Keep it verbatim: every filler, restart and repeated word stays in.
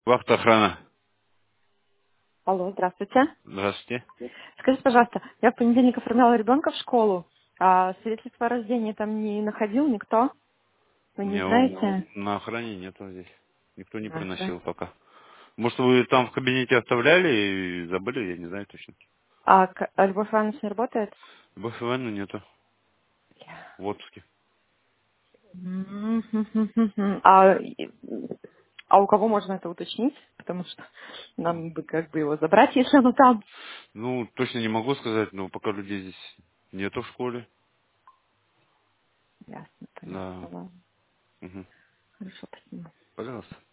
Вахта охрана. Алло, здравствуйте. Здравствуйте. Скажите, пожалуйста, я в понедельник оформляла ребенка в школу, а свидетельство о рождении там не находил никто? Вы не Не, он знаете? на охране нету здесь. Никто не Ага. приносил пока. Может, вы там в кабинете оставляли и забыли, я не знаю точно. А К- а Любовь Ивановна не работает? БФВН нету в отпуске. М-м-м-м-м. А, и- а у кого можно это уточнить? Потому что нам бы как бы его забрать, если оно там. Ну, точно не могу сказать, но пока людей здесь нету в школе. Ясно, понятно, Да. ладно. Угу. Хорошо, спасибо. Пожалуйста.